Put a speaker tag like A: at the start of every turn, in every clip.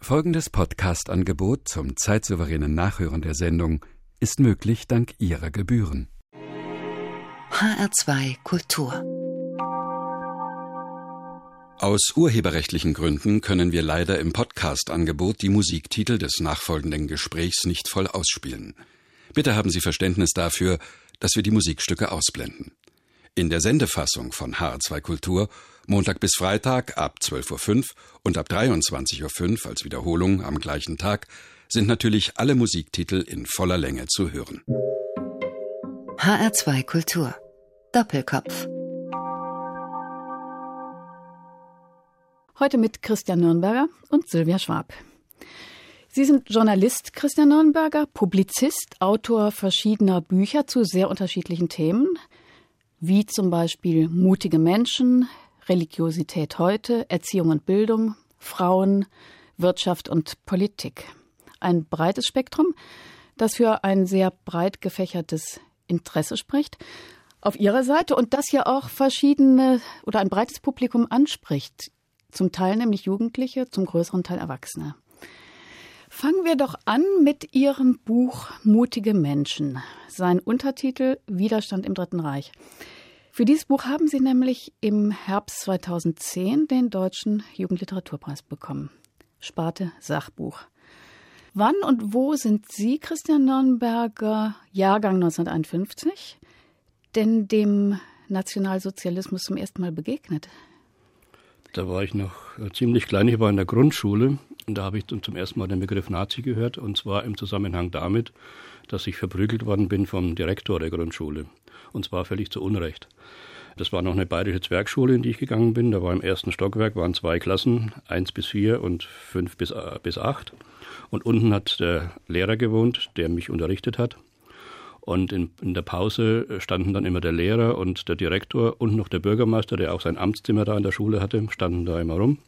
A: Folgendes Podcast-Angebot zum zeitsouveränen Nachhören der Sendung ist möglich dank Ihrer Gebühren.
B: HR2 Kultur.
A: Aus urheberrechtlichen Gründen können wir leider im Podcast-Angebot die Musiktitel des nachfolgenden Gesprächs nicht voll ausspielen. Bitte haben Sie Verständnis dafür, dass wir die Musikstücke ausblenden. In der Sendefassung von HR2 Kultur Montag bis Freitag ab 12.05 Uhr und ab 23.05 Uhr als Wiederholung am gleichen Tag sind natürlich alle Musiktitel in voller Länge zu hören.
B: HR2 Kultur. Doppelkopf.
C: Heute mit Christian Nürnberger und Sylvia Schwab. Sie sind Journalist, Christian Nürnberger, Publizist, Autor verschiedener Bücher zu sehr unterschiedlichen Themen, wie zum Beispiel Mutige Menschen, Religiosität heute, Erziehung und Bildung, Frauen, Wirtschaft und Politik. Ein breites Spektrum, das für ein sehr breit gefächertes Interesse spricht auf Ihrer Seite und das ja auch verschiedene oder ein breites Publikum anspricht. Zum Teil nämlich Jugendliche, zum größeren Teil Erwachsene. Fangen wir doch an mit Ihrem Buch Mutige Menschen. Sein Untertitel Widerstand im Dritten Reich. Für dieses Buch haben Sie nämlich im Herbst 2010 den Deutschen Jugendliteraturpreis bekommen. Sparte Sachbuch. Wann und wo sind Sie, Christian Nürnberger, Jahrgang 1951, denn dem Nationalsozialismus zum ersten Mal begegnet?
D: Da war ich noch ziemlich klein, ich war in der Grundschule und da habe ich zum ersten Mal den Begriff Nazi gehört und zwar im Zusammenhang damit, dass ich verprügelt worden bin vom Direktor der Grundschule und zwar völlig zu Unrecht. Das war noch eine bayerische Zwergschule, in die ich gegangen bin, da war im ersten Stockwerk, waren 2 Klassen, 1 bis 4 und 5 bis 8 und unten hat der Lehrer gewohnt, der mich unterrichtet hat. Und in der Pause standen dann immer der Lehrer und der Direktor und noch der Bürgermeister, der auch sein Amtszimmer da in der Schule hatte, standen da immer rum.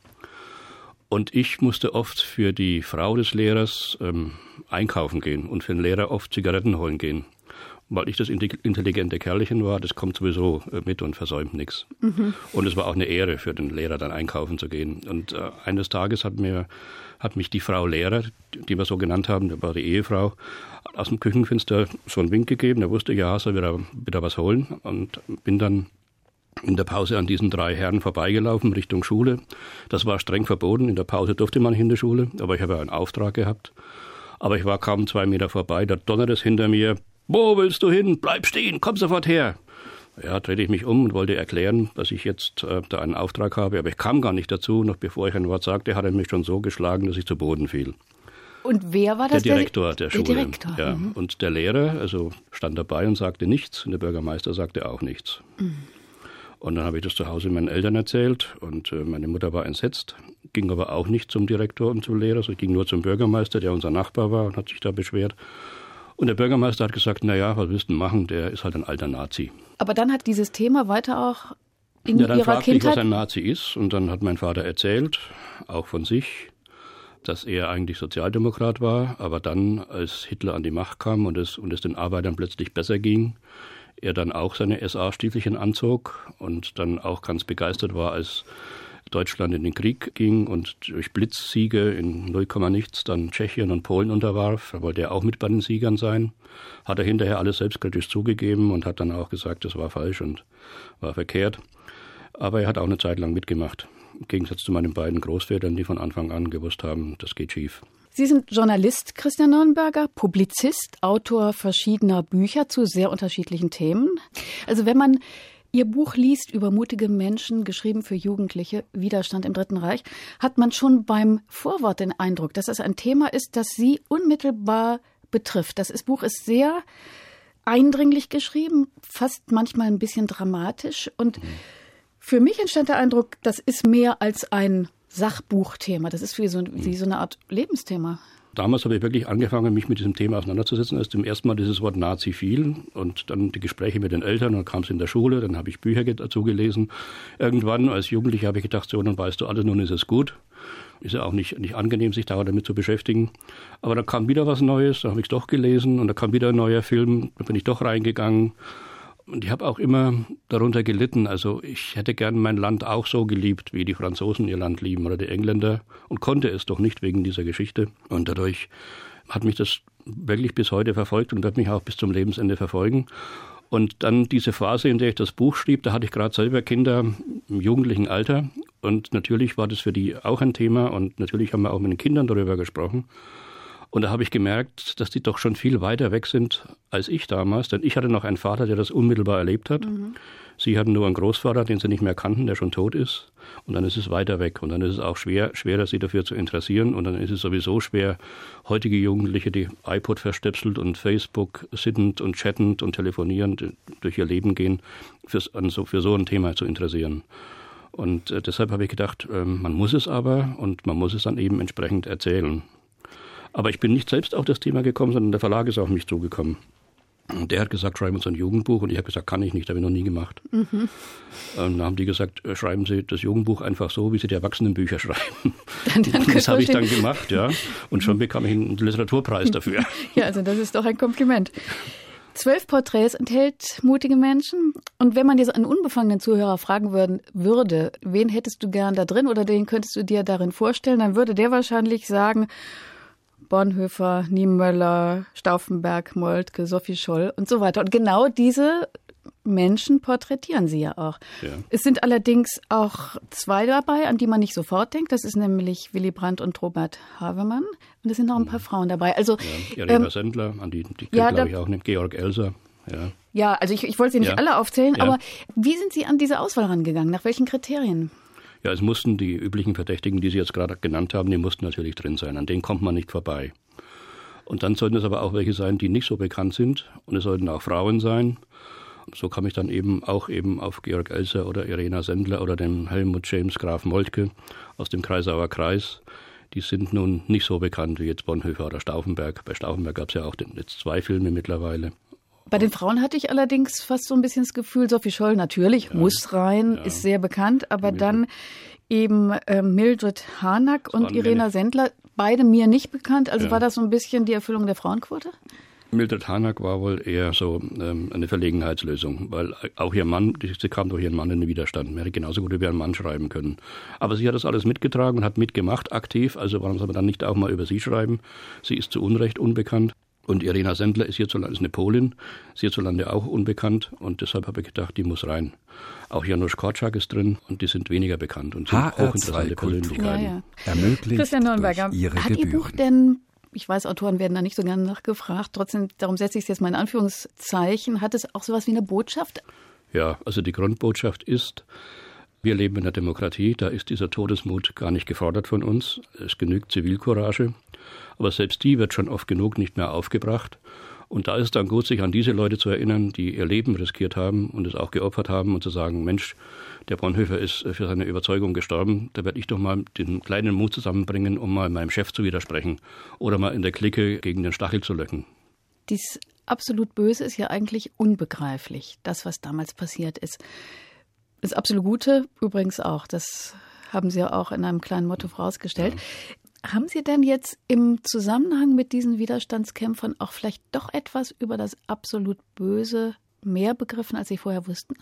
D: Und ich musste oft für die Frau des Lehrers einkaufen gehen und für den Lehrer oft Zigaretten holen gehen. Weil ich das intelligente Kerlchen war, das kommt sowieso mit und versäumt nichts. Mhm. Und es war auch eine Ehre für den Lehrer, dann einkaufen zu gehen. Und eines Tages hat mich die Frau Lehrer, die wir so genannt haben, das war die Ehefrau, aus dem Küchenfenster so einen Wink gegeben. Da wusste ich, ja, soll wieder was holen. Und bin dann in der Pause an diesen 3 Herren vorbeigelaufen Richtung Schule. Das war streng verboten. In der Pause durfte man nicht in die Schule, aber ich habe einen Auftrag gehabt. Aber ich war kaum 2 Meter vorbei, da donnert es hinter mir. Wo willst du hin? Bleib stehen, komm sofort her. Ja, drehte ich mich um und wollte erklären, dass ich jetzt da einen Auftrag habe, aber ich kam gar nicht dazu. Noch bevor ich ein Wort sagte, hat er mich schon so geschlagen, dass ich zu Boden fiel.
C: Und wer war das?
D: Der Direktor der Schule.
C: Direktor.
D: Ja. Mhm. Und der Lehrer, also stand dabei und sagte nichts und der Bürgermeister sagte auch nichts. Mhm. Und dann habe ich das zu Hause meinen Eltern erzählt und meine Mutter war entsetzt, ging aber auch nicht zum Direktor und zum Lehrer, sondern ging nur zum Bürgermeister, der unser Nachbar war und hat sich da beschwert. Und der Bürgermeister hat gesagt, naja, was willst du machen, der ist halt ein alter Nazi.
C: Aber dann hat dieses Thema weiter auch in
D: Ihrer Kindheit... Dann fragte ich, was ein Nazi ist und dann hat mein Vater erzählt, auch von sich, dass er eigentlich Sozialdemokrat war, aber dann, als Hitler an die Macht kam und es den Arbeitern plötzlich besser ging, er dann auch seine SA-Stiefelchen anzog und dann auch ganz begeistert war, als Deutschland in den Krieg ging und durch Blitzsiege in 0, nichts dann Tschechien und Polen unterwarf. Da wollte er auch mit bei den Siegern sein. Hat er hinterher alles selbstkritisch zugegeben und hat dann auch gesagt, das war falsch und war verkehrt. Aber er hat auch eine Zeit lang mitgemacht. Im Gegensatz zu meinen beiden Großvätern, die von Anfang an gewusst haben, das geht schief.
C: Sie sind Journalist, Christian Nürnberger, Publizist, Autor verschiedener Bücher zu sehr unterschiedlichen Themen. Also wenn man Ihr Buch liest über mutige Menschen, geschrieben für Jugendliche, Widerstand im Dritten Reich, hat man schon beim Vorwort den Eindruck, dass es ein Thema ist, das Sie unmittelbar betrifft. Das Buch ist sehr eindringlich geschrieben, fast manchmal ein bisschen dramatisch. Und für mich entstand der Eindruck, das ist mehr als ein Sachbuchthema. Das ist wie so eine Art Lebensthema.
D: Damals habe ich wirklich angefangen, mich mit diesem Thema auseinanderzusetzen, als zum ersten Mal dieses Wort Nazi fiel und dann die Gespräche mit den Eltern, dann kam es in der Schule, dann habe ich Bücher dazu gelesen. Irgendwann als Jugendlicher habe ich gedacht, so, nun weißt du alles, nun ist es gut. Ist ja auch nicht angenehm, sich damit zu beschäftigen. Aber dann kam wieder was Neues, da habe ich es doch gelesen und da kam wieder ein neuer Film, da bin ich doch reingegangen. Und ich habe auch immer darunter gelitten. Also ich hätte gern mein Land auch so geliebt, wie die Franzosen ihr Land lieben oder die Engländer und konnte es doch nicht wegen dieser Geschichte. Und dadurch hat mich das wirklich bis heute verfolgt und wird mich auch bis zum Lebensende verfolgen. Und dann diese Phase, in der ich das Buch schrieb, da hatte ich gerade selber Kinder im jugendlichen Alter. Und natürlich war das für die auch ein Thema. Und natürlich haben wir auch mit den Kindern darüber gesprochen. Und da habe ich gemerkt, dass die doch schon viel weiter weg sind als ich damals. Denn ich hatte noch einen Vater, der das unmittelbar erlebt hat. Mhm. Sie hatten nur einen Großvater, den sie nicht mehr kannten, der schon tot ist. Und dann ist es weiter weg. Und dann ist es auch schwerer, sie dafür zu interessieren. Und dann ist es sowieso schwer, heutige Jugendliche, die iPod verstöpselt und Facebook sitzend und chattend und telefonierend durch ihr Leben gehen, für so ein Thema zu interessieren. Und deshalb habe ich gedacht, man muss es aber und man muss es dann eben entsprechend erzählen. Aber ich bin nicht selbst auf das Thema gekommen, sondern der Verlag ist auf mich zugekommen. Und der hat gesagt, schreiben uns ein Jugendbuch. Und ich habe gesagt, kann ich nicht, habe ich noch nie gemacht. Mhm. Dann haben die gesagt, schreiben Sie das Jugendbuch einfach so, wie Sie die Erwachsenenbücher schreiben. Das habe ich dann gemacht, ja. Und schon bekam ich einen Literaturpreis dafür.
C: Ja, also das ist doch ein Kompliment. 12 Porträts enthält mutige Menschen. Und wenn man jetzt einen unbefangenen Zuhörer fragen würde, wen hättest du gern da drin oder den könntest du dir darin vorstellen, dann würde der wahrscheinlich sagen, Bonhoeffer, Niemöller, Stauffenberg, Moltke, Sophie Scholl und so weiter. Und genau diese Menschen porträtieren Sie ja auch. Ja. Es sind allerdings auch 2 dabei, an die man nicht sofort denkt. Das ist nämlich Willy Brandt und Robert Havemann. Und es sind noch ein paar Frauen dabei. Also,
D: ja, Irena Sendler, an die glaube ich auch nicht, Georg Elser.
C: Ja, also ich wollte sie nicht alle aufzählen, aber wie sind Sie an diese Auswahl rangegangen? Nach welchen Kriterien?
D: Ja, es mussten die üblichen Verdächtigen, die Sie jetzt gerade genannt haben, die mussten natürlich drin sein. An denen kommt man nicht vorbei. Und dann sollten es aber auch welche sein, die nicht so bekannt sind. Und es sollten auch Frauen sein. So kam ich dann eben auf Georg Elser oder Irena Sendler oder den Helmut James Graf Moltke aus dem Kreisauer Kreis. Die sind nun nicht so bekannt wie jetzt Bonhoeffer oder Stauffenberg. Bei Stauffenberg gab es ja auch jetzt 2 Filme mittlerweile.
C: Bei den Frauen hatte ich allerdings fast so ein bisschen das Gefühl, Sophie Scholl natürlich muss rein, ist sehr bekannt, aber dann eben Mildred Harnack und Irena Sendler, beide mir nicht bekannt. Also war das so ein bisschen die Erfüllung der Frauenquote?
D: Mildred Harnack war wohl eher so eine Verlegenheitslösung, weil auch ihr Mann, sie kam durch ihren Mann in den Widerstand. Man hätte genauso gut über ihren Mann schreiben können. Aber sie hat das alles mitgetragen und hat mitgemacht, aktiv. Also warum soll man dann nicht auch mal über sie schreiben? Sie ist zu Unrecht unbekannt. Und Irena Sendler ist eine Polin, ist hierzulande auch unbekannt. Und deshalb habe ich gedacht, die muss rein. Auch Janusz Korczak ist drin und die sind weniger bekannt und sind hochinteressante Persönlichkeiten.
C: Ja. Christian Dornberger, hat Ihr Buch denn, ich weiß, Autoren werden da nicht so gerne nachgefragt, trotzdem, darum setze ich es jetzt mal in Anführungszeichen, hat es auch sowas wie eine Botschaft?
D: Ja, also die Grundbotschaft ist, wir leben in der Demokratie, da ist dieser Todesmut gar nicht gefordert von uns. Es genügt Zivilcourage, aber selbst die wird schon oft genug nicht mehr aufgebracht. Und da ist es dann gut, sich an diese Leute zu erinnern, die ihr Leben riskiert haben und es auch geopfert haben und zu sagen, Mensch, der Bonhoeffer ist für seine Überzeugung gestorben, da werde ich doch mal den kleinen Mut zusammenbringen, um mal meinem Chef zu widersprechen oder mal in der Clique gegen den Stachel zu löcken.
C: Dies absolut Böse ist ja eigentlich unbegreiflich, das, was damals passiert ist. Das absolut Gute übrigens auch, das haben Sie ja auch in einem kleinen Motto vorausgestellt. Ja. Haben Sie denn jetzt im Zusammenhang mit diesen Widerstandskämpfern auch vielleicht doch etwas über das absolut Böse mehr begriffen, als Sie vorher wussten?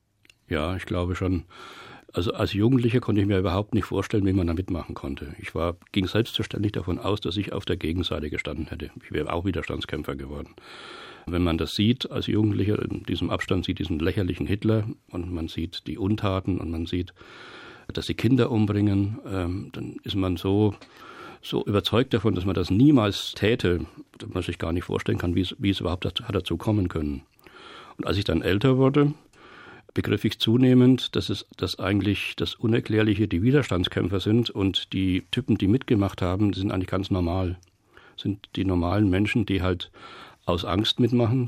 D: Ja, ich glaube schon. Also als Jugendlicher konnte ich mir überhaupt nicht vorstellen, wie man da mitmachen konnte. Ich ging selbstverständlich davon aus, dass ich auf der Gegenseite gestanden hätte. Ich wäre auch Widerstandskämpfer geworden. Wenn man das sieht als Jugendlicher, in diesem Abstand sieht diesen lächerlichen Hitler und man sieht die Untaten und man sieht, dass sie Kinder umbringen, dann ist man so überzeugt davon, dass man das niemals täte, dass man sich gar nicht vorstellen kann, wie es überhaupt hat dazu kommen können. Und als ich dann älter wurde, begriff ich zunehmend, dass eigentlich das Unerklärliche die Widerstandskämpfer sind und die Typen, die mitgemacht haben, die sind eigentlich ganz normal. Sind die normalen Menschen, die halt aus Angst mitmachen,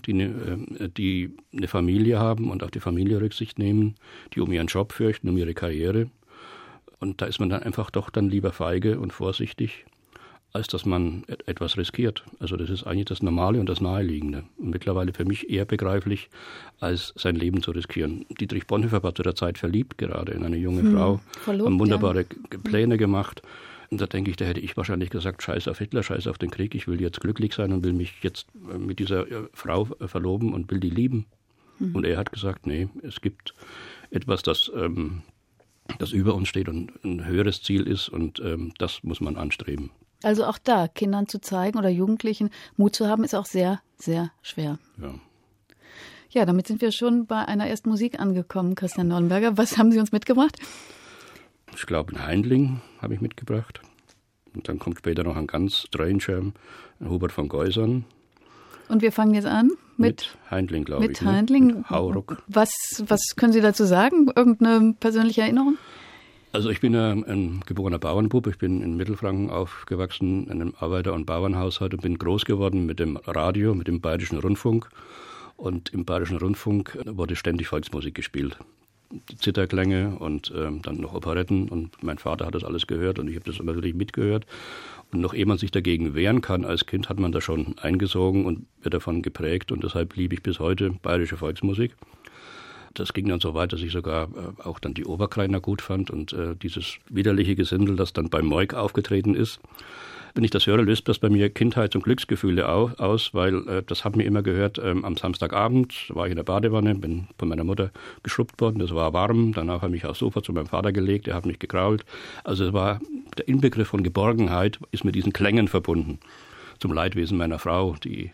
D: die eine Familie haben und auf die Familie Rücksicht nehmen, die um ihren Job fürchten, um ihre Karriere. Und da ist man dann einfach doch dann lieber feige und vorsichtig, als dass man etwas riskiert. Also das ist eigentlich das Normale und das Naheliegende. Und mittlerweile für mich eher begreiflich, als sein Leben zu riskieren. Dietrich Bonhoeffer war zu der Zeit verliebt, gerade in eine junge Frau, haben wunderbare Pläne gemacht. Und da denke ich, da hätte ich wahrscheinlich gesagt, scheiß auf Hitler, scheiß auf den Krieg, ich will jetzt glücklich sein und will mich jetzt mit dieser Frau verloben und will die lieben. Und er hat gesagt, nee, es gibt etwas, das über uns steht und ein höheres Ziel ist und das muss man anstreben.
C: Also auch da, Kindern zu zeigen oder Jugendlichen Mut zu haben, ist auch sehr, sehr schwer.
D: Ja.
C: Ja, damit sind wir schon bei einer ersten Musik angekommen, Christian Nornberger. Was haben Sie uns mitgebracht?
D: Ich glaube, ein Heindling habe ich mitgebracht. Und dann kommt später noch ein ganz Stranger, Hubert von Geusern.
C: Und wir fangen jetzt an mit
D: Heindling, glaube ich.
C: Mit Heindling.
D: Mit Hauruck.
C: Was können Sie dazu sagen? Irgendeine persönliche Erinnerung?
D: Also ich bin ein geborener Bauernbub. Ich bin in Mittelfranken aufgewachsen, in einem Arbeiter- und Bauernhaushalt und bin groß geworden mit dem Radio, mit dem Bayerischen Rundfunk. Und im Bayerischen Rundfunk wurde ständig Volksmusik gespielt. Die Zitherklänge und dann noch Operetten. Und mein Vater hat das alles gehört und ich habe das natürlich mitgehört. Und noch ehe man sich dagegen wehren kann, als Kind hat man da schon eingesogen und wird davon geprägt. Und deshalb liebe ich bis heute bayerische Volksmusik. Das ging dann so weit, dass ich sogar auch dann die Oberkreiner gut fand und dieses widerliche Gesindel, das dann beim Moik aufgetreten ist. Wenn ich das höre, löst das bei mir Kindheits- und Glücksgefühle aus, weil das hat mir immer gehört, am Samstagabend war ich in der Badewanne, bin von meiner Mutter geschrubbt worden, das war warm, danach habe ich mich aufs Sofa zu meinem Vater gelegt, er hat mich gekrault. Also es war der Inbegriff von Geborgenheit ist mit diesen Klängen verbunden. Zum Leidwesen meiner Frau, die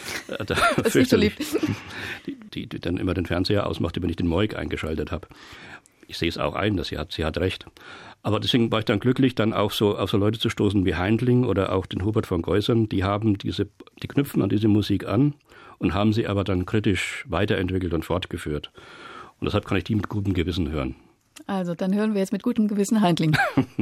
D: dann immer den Fernseher ausmachte, wenn ich den Moik eingeschaltet habe. Ich sehe es auch ein, dass sie hat recht. Aber deswegen war ich dann glücklich, dann auch so auf so Leute zu stoßen wie Heindling oder auch den Hubert von Geusern. Die knüpfen an diese Musik an und haben sie aber dann kritisch weiterentwickelt und fortgeführt. Und deshalb kann ich die mit gutem Gewissen hören.
C: Also, dann hören wir jetzt mit gutem Gewissen Heindling.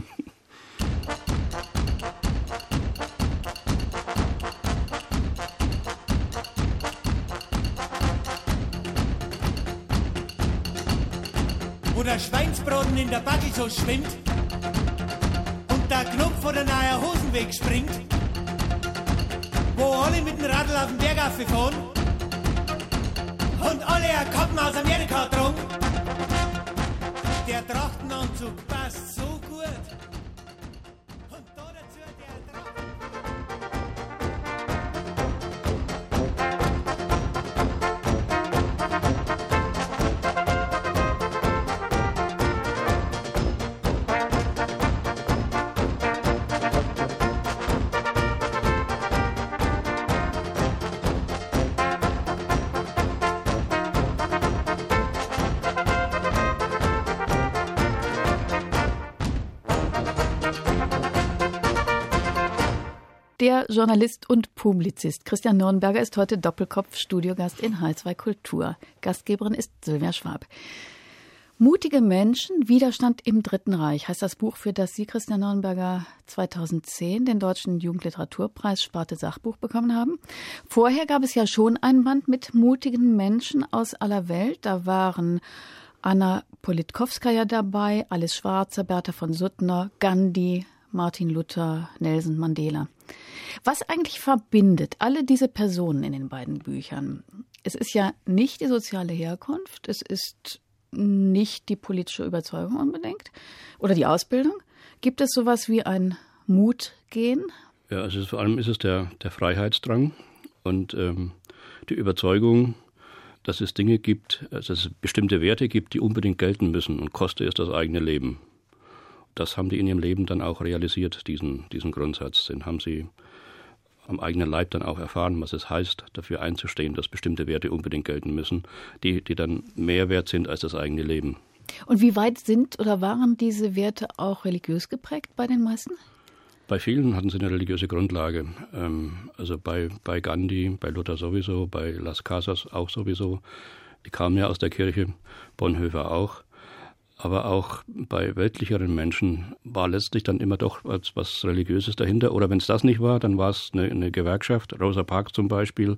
E: Wo der Schweinsbraten in der Backel so schwimmt und der Knopf von der neuen Hosenweg springt, wo alle mit dem Radl auf den Bergaffe fahren und alle ein Kappen aus Amerika tragen. Der Trachtenanzug passt so gut und da dazu der Tracht.
C: Der Journalist und Publizist Christian Nornberger ist heute Doppelkopf-Studiogast in H2 Kultur. Gastgeberin ist Sylvia Schwab. Mutige Menschen, Widerstand im Dritten Reich heißt das Buch, für das Sie, Christian Nornberger, 2010 den Deutschen Jugendliteraturpreis Sparte Sachbuch bekommen haben. Vorher gab es ja schon ein Band mit mutigen Menschen aus aller Welt. Da waren Anna Politkowskaja dabei, Alice Schwarzer, Bertha von Suttner, Gandhi, Martin Luther, Nelson Mandela. Was eigentlich verbindet alle diese Personen in den beiden Büchern? Es ist ja nicht die soziale Herkunft, es ist nicht die politische Überzeugung unbedingt oder die Ausbildung. Gibt es sowas wie ein Mutgehen?
D: Ja, also vor allem ist es der Freiheitsdrang und die Überzeugung, dass es Dinge gibt, dass es bestimmte Werte gibt, die unbedingt gelten müssen und koste es das eigene Leben. Das haben die in ihrem Leben dann auch realisiert, diesen Grundsatz. Den haben sie am eigenen Leib dann auch erfahren, was es heißt, dafür einzustehen, dass bestimmte Werte unbedingt gelten müssen, die dann mehr wert sind als das eigene Leben.
C: Und wie weit sind oder waren diese Werte auch religiös geprägt bei den meisten?
D: Bei vielen hatten sie eine religiöse Grundlage. Also bei Gandhi, bei Luther sowieso, bei Las Casas auch sowieso. Die kamen ja aus der Kirche, Bonhoeffer auch. Aber auch bei weltlicheren Menschen war letztlich dann immer doch was Religiöses dahinter. Oder wenn es das nicht war, dann war es eine Gewerkschaft. Rosa Parks zum Beispiel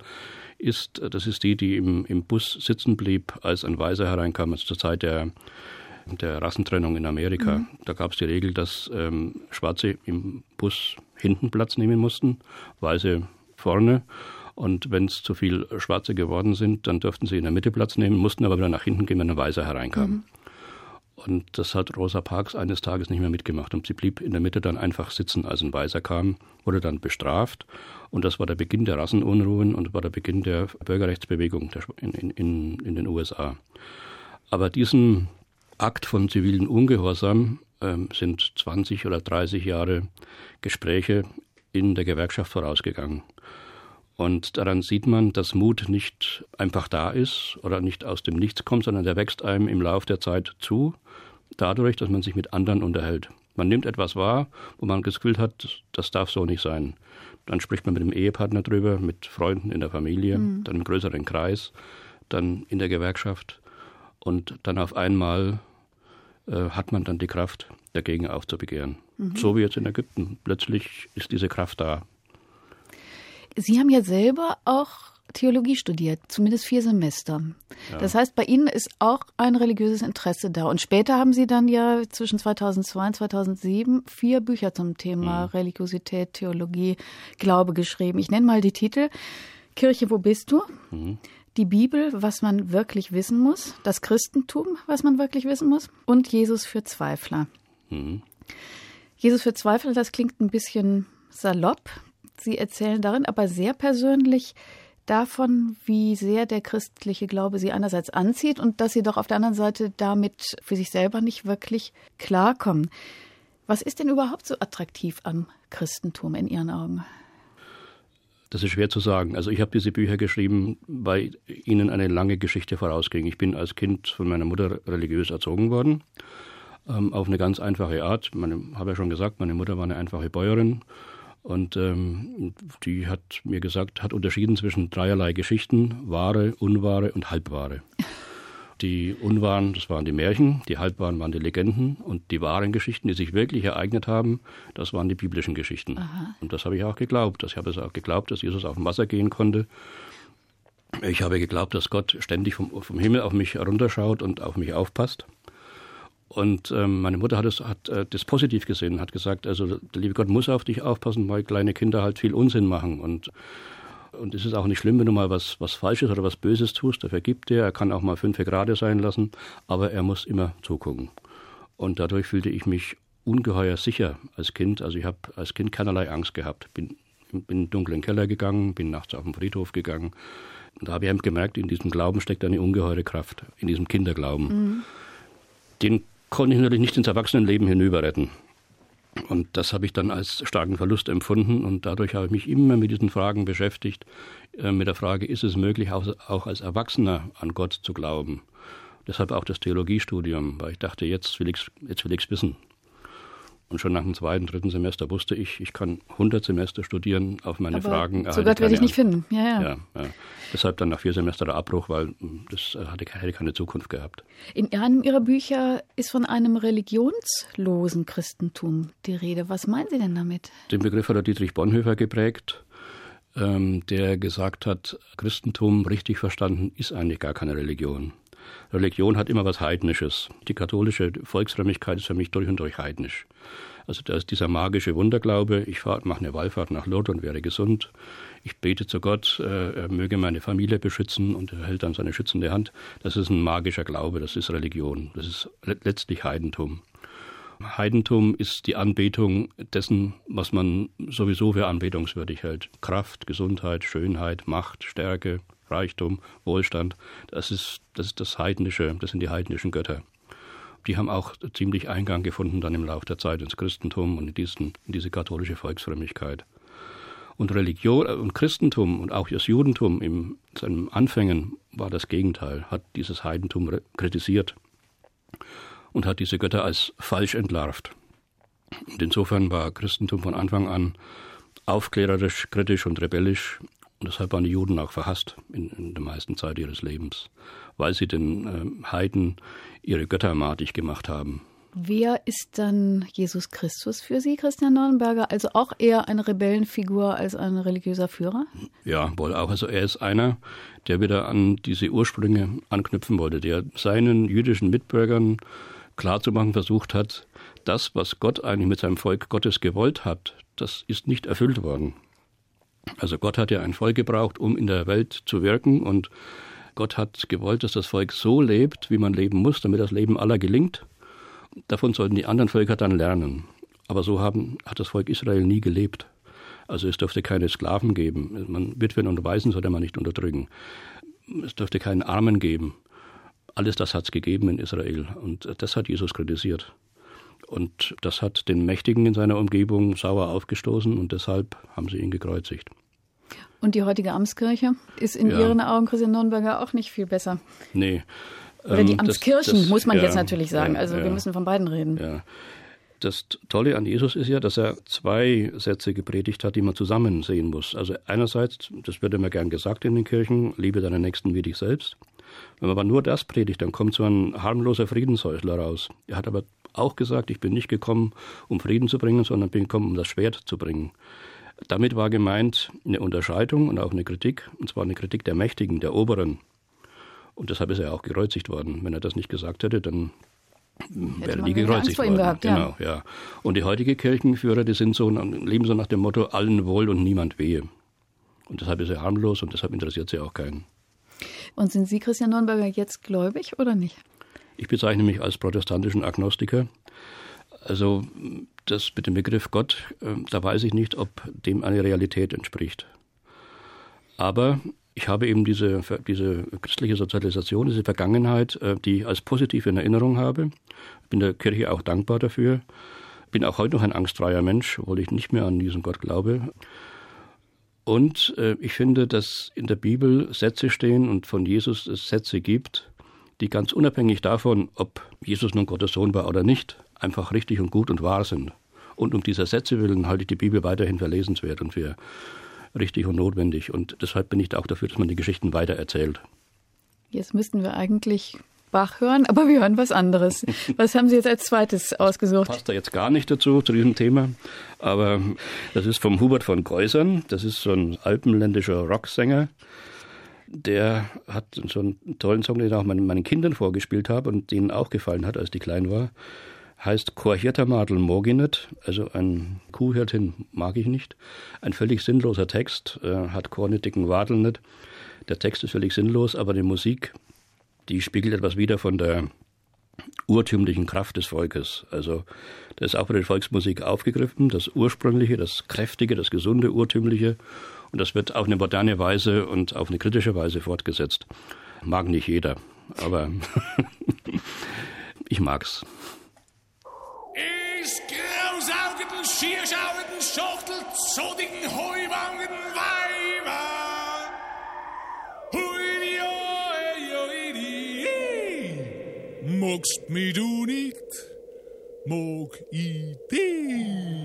D: das ist die im Bus sitzen blieb, als ein Weißer hereinkam, also zur Zeit der Rassentrennung in Amerika. Mhm. Da gab es die Regel, dass Schwarze im Bus hinten Platz nehmen mussten, Weiße vorne. Und wenn es zu viel Schwarze geworden sind, dann durften sie in der Mitte Platz nehmen, mussten aber wieder nach hinten gehen, wenn ein Weißer hereinkam. Mhm. Und das hat Rosa Parks eines Tages nicht mehr mitgemacht. Und sie blieb in der Mitte dann einfach sitzen, als ein Weißer kam, wurde dann bestraft. Und das war der Beginn der Rassenunruhen und war der Beginn der Bürgerrechtsbewegung in den USA. Aber diesen Akt von zivilen Ungehorsam sind 20 oder 30 Jahre Gespräche in der Gewerkschaft vorausgegangen. Und daran sieht man, dass Mut nicht einfach da ist oder nicht aus dem Nichts kommt, sondern der wächst einem im Lauf der Zeit zu, dadurch, dass man sich mit anderen unterhält. Man nimmt etwas wahr, wo man das Gefühl hat, das darf so nicht sein. Dann spricht man mit dem Ehepartner drüber, mit Freunden in der Familie, dann im größeren Kreis, dann in der Gewerkschaft. Und dann auf einmal hat man dann die Kraft, dagegen aufzubegehren. So wie jetzt in Ägypten. Plötzlich ist diese Kraft da.
C: Sie haben ja selber auch Theologie studiert, zumindest 4 Semester. Ja. Das heißt, bei Ihnen ist auch ein religiöses Interesse da. Und später haben Sie dann ja zwischen 2002 und 2007 4 Bücher zum Thema Religiosität, Theologie, Glaube geschrieben. Ich nenne mal die Titel: Kirche, wo bist du? Die Bibel, was man wirklich wissen muss. Das Christentum, was man wirklich wissen muss. Und Jesus für Zweifler. Jesus für Zweifler, das klingt ein bisschen salopp. Sie erzählen darin aber sehr persönlich davon, wie sehr der christliche Glaube Sie einerseits anzieht und dass Sie doch auf der anderen Seite damit für sich selber nicht wirklich klarkommen. Was ist denn überhaupt so attraktiv am Christentum in Ihren Augen?
D: Das ist schwer zu sagen. Also ich habe diese Bücher geschrieben, weil ihnen eine lange Geschichte vorausging. Ich bin als Kind von meiner Mutter religiös erzogen worden, auf eine ganz einfache Art. Ich habe ja schon gesagt, meine Mutter war eine einfache Bäuerin. Und die hat mir gesagt, hat unterschieden zwischen dreierlei Geschichten: wahre, unwahre und halbwahre. Die unwahren, das waren die Märchen, die halbwahren waren die Legenden und die wahren Geschichten, die sich wirklich ereignet haben, das waren die biblischen Geschichten. Aha. Und das habe ich auch geglaubt. Ich habe es auch geglaubt, dass Jesus auf dem Wasser gehen konnte. Ich habe geglaubt, dass Gott ständig vom Himmel auf mich herunterschaut und auf mich aufpasst. Und meine Mutter hat das positiv gesehen, hat gesagt, also der liebe Gott muss auf dich aufpassen, weil kleine Kinder halt viel Unsinn machen. Und es ist auch nicht schlimm, wenn du mal was Falsches oder was Böses tust, er vergibt dir, er kann auch mal 5 Grade sein lassen, aber er muss immer zugucken. Und dadurch fühlte ich mich ungeheuer sicher als Kind. Also ich habe als Kind keinerlei Angst gehabt. Bin in den dunklen Keller gegangen, bin nachts auf den Friedhof gegangen. Und da habe ich gemerkt, in diesem Glauben steckt eine ungeheure Kraft, in diesem Kinderglauben. Den konnte ich natürlich nicht ins Erwachsenenleben hinüber retten. Und das habe ich dann als starken Verlust empfunden. Und dadurch habe ich mich immer mit diesen Fragen beschäftigt. Mit der Frage, ist es möglich, auch als Erwachsener an Gott zu glauben? Deshalb auch das Theologiestudium, weil ich dachte, jetzt will ich's wissen. Und schon nach dem 2., 3. Semester wusste ich, ich kann 100 Semester studieren, auf meine Fragen
C: zu Gott werde ich nicht finden.
D: Ja. Deshalb dann nach 4 Semester der Abbruch, weil das hätte keine Zukunft gehabt.
C: In einem Ihrer Bücher ist von einem religionslosen Christentum die Rede. Was meinen Sie denn damit?
D: Den Begriff hat Dietrich Bonhoeffer geprägt, der gesagt hat, Christentum, richtig verstanden, ist eigentlich gar keine Religion. Religion hat immer was Heidnisches. Die katholische Volksfrömmigkeit ist für mich durch und durch heidnisch. Also da ist dieser magische Wunderglaube, ich mache eine Wallfahrt nach Lourdes und wäre gesund. Ich bete zu Gott, er möge meine Familie beschützen und er hält dann seine schützende Hand. Das ist ein magischer Glaube, das ist Religion, das ist letztlich Heidentum. Heidentum ist die Anbetung dessen, was man sowieso für anbetungswürdig hält. Kraft, Gesundheit, Schönheit, Macht, Stärke, Reichtum, Wohlstand, das ist das Heidnische, das sind die heidnischen Götter. Die haben auch ziemlich Eingang gefunden dann im Laufe der Zeit ins Christentum und in diese katholische Volksfrömmigkeit. Und Religion und Christentum und auch das Judentum in seinen Anfängen war das Gegenteil, hat dieses Heidentum kritisiert und hat diese Götter als falsch entlarvt. Und insofern war Christentum von Anfang an aufklärerisch, kritisch und rebellisch. Und deshalb waren die Juden auch verhasst in der meisten Zeit ihres Lebens, weil sie den Heiden ihre Götter madig gemacht haben.
C: Wer ist dann Jesus Christus für Sie, Christian Nordenberger? Also auch eher eine Rebellenfigur als ein religiöser Führer?
D: Ja, wohl auch. Also er ist einer, der wieder an diese Ursprünge anknüpfen wollte, der seinen jüdischen Mitbürgern klarzumachen versucht hat, das, was Gott eigentlich mit seinem Volk Gottes gewollt hat, das ist nicht erfüllt worden. Also Gott hat ja ein Volk gebraucht, um in der Welt zu wirken, und Gott hat gewollt, dass das Volk so lebt, wie man leben muss, damit das Leben aller gelingt. Davon sollten die anderen Völker dann lernen. Aber so hat das Volk Israel nie gelebt. Also es dürfte keine Sklaven geben. Man Witwen und Waisen sollte man nicht unterdrücken. Es dürfte keinen Armen geben. Alles das hat es gegeben in Israel. Und das hat Jesus kritisiert. Und das hat den Mächtigen in seiner Umgebung sauer aufgestoßen und deshalb haben sie ihn gekreuzigt.
C: Und die heutige Amtskirche ist in Ihren Augen, Christian Nürnberger, auch nicht viel besser?
D: Nee.
C: Oder die Amtskirchen, muss man jetzt natürlich sagen. Also wir müssen von beiden reden.
D: Ja. Das Tolle an Jesus ist ja, dass er 2 Sätze gepredigt hat, die man zusammen sehen muss. Also einerseits, das wird immer gern gesagt in den Kirchen, liebe deinen Nächsten wie dich selbst. Wenn man aber nur das predigt, dann kommt so ein harmloser Friedenshäusler raus. Er hat aber auch gesagt, ich bin nicht gekommen, um Frieden zu bringen, sondern bin gekommen, um das Schwert zu bringen. Damit war gemeint eine Unterscheidung und auch eine Kritik, und zwar eine Kritik der Mächtigen, der Oberen. Und deshalb ist er auch gekreuzigt worden. Wenn er das nicht gesagt hätte, dann wäre nie gekreuzigt worden.
C: Gehabt,
D: genau, ja. Und die heutigen Kirchenführer, die sind so, leben so nach dem Motto, allen wohl und niemand wehe. Und deshalb ist er harmlos und deshalb interessiert sie auch keinen.
C: Und sind Sie, Christian Nürnberger, jetzt gläubig oder nicht?
D: Ich bezeichne mich als protestantischen Agnostiker. Also das mit dem Begriff Gott, da weiß ich nicht, ob dem eine Realität entspricht. Aber ich habe eben diese christliche Sozialisation, diese Vergangenheit, die ich als positiv in Erinnerung habe. Ich bin der Kirche auch dankbar dafür. Bin auch heute noch ein angstfreier Mensch, obwohl ich nicht mehr an diesen Gott glaube. Und ich finde, dass in der Bibel Sätze stehen und von Jesus es Sätze gibt, die ganz unabhängig davon, ob Jesus nun Gottes Sohn war oder nicht, einfach richtig und gut und wahr sind. Und um dieser Sätze willen halte ich die Bibel weiterhin für lesenswert und für richtig und notwendig. Und deshalb bin ich da auch dafür, dass man die Geschichten weitererzählt.
C: Jetzt müssten wir eigentlich Bach hören, aber wir hören was anderes. Was haben Sie jetzt als zweites ausgesucht?
D: Passt da jetzt gar nicht dazu, zu diesem Thema. Aber das ist vom Hubert von Geusern. Das ist so ein alpenländischer Rocksänger. Der hat so einen tollen Song, den ich auch meinen Kindern vorgespielt habe und denen auch gefallen hat, als die klein war. Heißt Kor Hirtamadl Moginet, also ein Kuhhirtin mag ich nicht. Ein völlig sinnloser Text, hat Kor nicht dicken Wadel nicht. Der Text ist völlig sinnlos, aber die Musik, die spiegelt etwas wider von der urtümlichen Kraft des Volkes. Also das ist auch bei der Volksmusik aufgegriffen, das Ursprüngliche, das Kräftige, das Gesunde, Urtümliche. Und das wird auf eine moderne Weise und auf eine kritische Weise fortgesetzt. Mag nicht jeder, aber ich mag's.
F: Ich grausaugeten, schierschaugeten, schachtelzodigen, heuwangen Weiber. Magst mich du nicht, mag ich dich.